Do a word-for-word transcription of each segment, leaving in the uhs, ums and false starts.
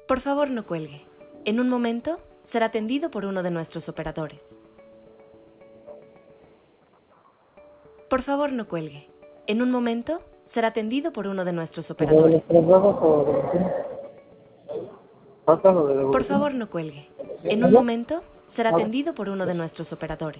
Por favor, no cuelgue. En un momento, será atendido por uno de nuestros operadores. Por favor, no cuelgue. En un momento, será atendido por uno de nuestros operadores. Por favor, no cuelgue. En un momento, será atendido por uno de nuestros operadores.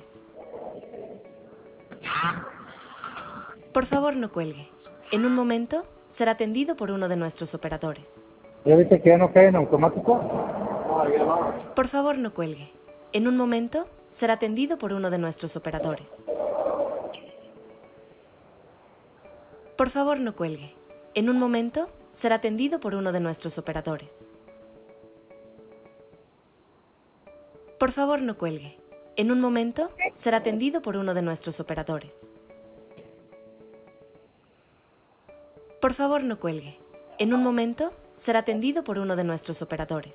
Por favor, no cuelgue. En un momento, será atendido por uno de nuestros operadores. ¿Ya viste que ya no cae en automático? Por favor, no cuelgue. En un momento, será atendido por uno de nuestros operadores. Por favor, no cuelgue. En un momento, será atendido por uno de nuestros operadores. Por favor, no cuelgue. En un momento, será atendido por uno de nuestros operadores. Por favor, no cuelgue. En un momento, será atendido por uno de nuestros operadores.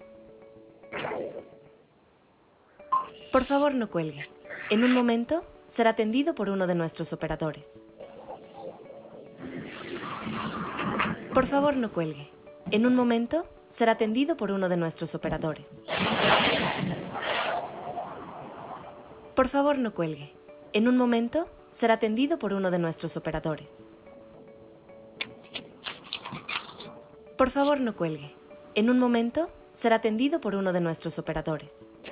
Por favor, no cuelgue. En un momento, será atendido por uno de nuestros operadores. Por favor, no cuelgue. En un momento, será atendido por uno de nuestros operadores. Por favor, no cuelgue. En un momento, será atendido por uno de nuestros operadores. Por favor, no cuelgue. En un momento, será atendido por uno de nuestros operadores.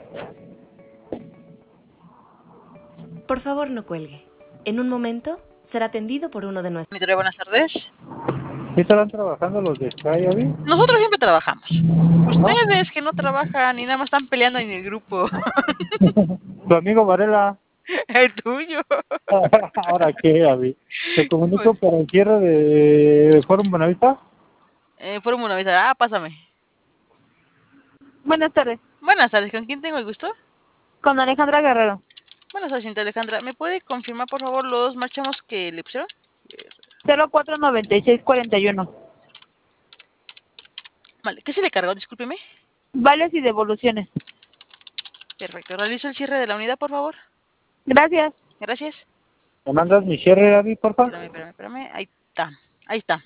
Por favor, no cuelgue. En un momento, será atendido por uno de nuestros... Buenas tardes. ¿Sí estarán trabajando los de Sky, Abby? Nosotros siempre trabajamos. Ustedes que no trabajan y nada más están peleando en el grupo. Tu amigo Varela. El tuyo. ¿Ahora qué, Abby? ¿Te comunico Pues, para el cierre de Forum Buenavista? eh, por una vez. Ah, pásame. Buenas tardes, Buenas tardes. ¿Con quién tengo el gusto? con Alejandra Guerrero. Buenas tardes, señorita Alejandra. ¿Me puede confirmar, por favor, los marchamos que le pusieron? cero cuatro noventa y seis cuarenta y uno. Vale. ¿Qué se le cargó? Discúlpeme. Vales y devoluciones. Perfecto. Realizo el cierre de la unidad, por favor. Gracias. Gracias. ¿Me mandas mi cierre, Abby, por favor? Espérame, espérame, espérame. Ahí está. Ahí está.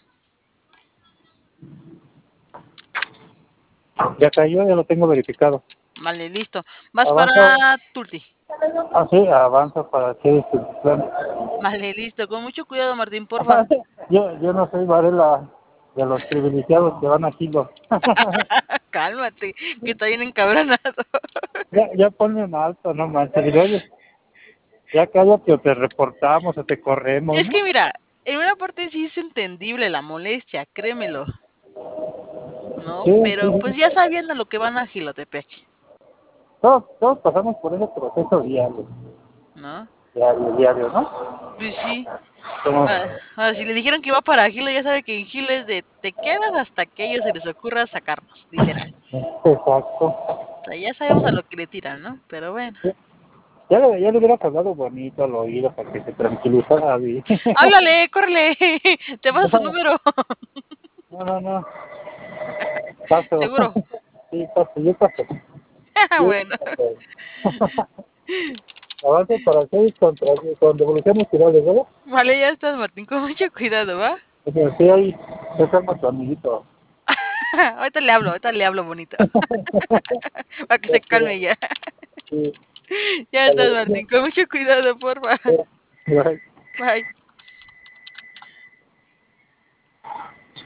Ya cayó, ya lo tengo verificado. Vale, listo. Vas Avanza. para Tulti. Ah, sí, avanza para hacer este plan. Vale, listo. Con mucho cuidado, Martín, por favor. yo, yo no soy Varela de los privilegiados que van a Kilo. Cálmate, que está bien encabronado. ya, ya ponme en alto, no manches. Y luego, ya cállate o te reportamos o te corremos. Es ¿no? que mira, en una parte sí es entendible la molestia, créemelo. ¿No? Sí, Pero sí. pues ya sabiendo lo que van a Gilotepec. Todos, todos pasamos por ese proceso diario. ¿No? Diario, diario, ¿no? Pues sí. Como, Ahora, ahora, si le dijeron que iba para Gilo, ya sabe que en Gilo es de te quedas hasta que a ellos se les ocurra sacarnos, literal. exacto. O sea, ya sabemos a lo que le tiran, ¿no? Pero bueno. Ya le, ya le hubieras hablado bonito al oído para que se tranquilizara. Abby. Háblale, córrele. Te paso su número. No, no, no. Paso. Seguro. Sí, paso, yo paso. Bueno. Avance para seis contra, con devoluciones finales, ¿verdad? Vale, ya estás, Martín. Con mucho cuidado, ¿va? O sea, sí, ahí se calma tu amiguito. Ahorita le hablo, ahorita le hablo bonito. Para que se calme ya. Sí. Ya estás, Martín. Con mucho cuidado, porfa. Bye. Bye.